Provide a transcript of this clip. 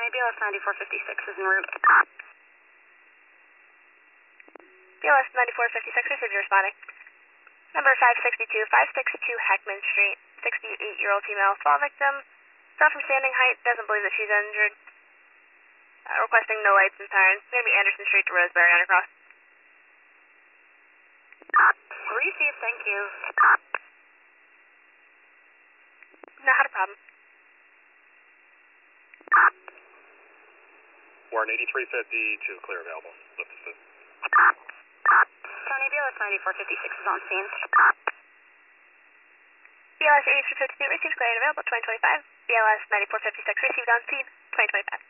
County BLS 9456 is en route. BLS 9456, received your responding. Number 562 Heckman Street, 68-year-old female, fall victim. Fell from standing height, doesn't believe that she's injured. Requesting no lights and sirens. Going to be Anderson Street to Roseberry Undercross. Receive, thank you. Not a problem. Warren 8350 clear available. Lift assist. County BLS 9456 is on scene. BLS 8352 received clear and available 2025. BLS 9456 received on scene 2025.